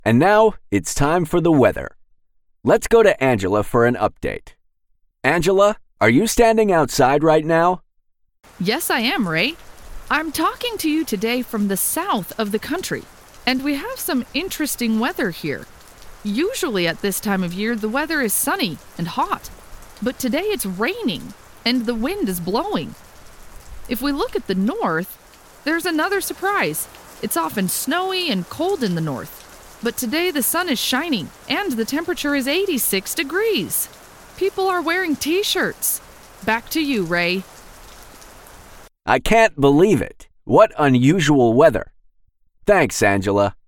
And now it's time for the weather. Let's go to Angela for an update. Angela, are you standing outside right now? Yes, I am, Ray. I'm talking to you today from the south of the country, and we have some interesting weather here. Usually at this time of year, the weather is sunny and hot, but today it's raining and the wind is blowing. If we look at the north, there's another surprise. It's often snowy and cold in the north. But today the sun is shining and the temperature is 86 degrees. People are wearing t-shirts. Back to you, Ray. I can't believe it. What unusual weather. Thanks, Angela.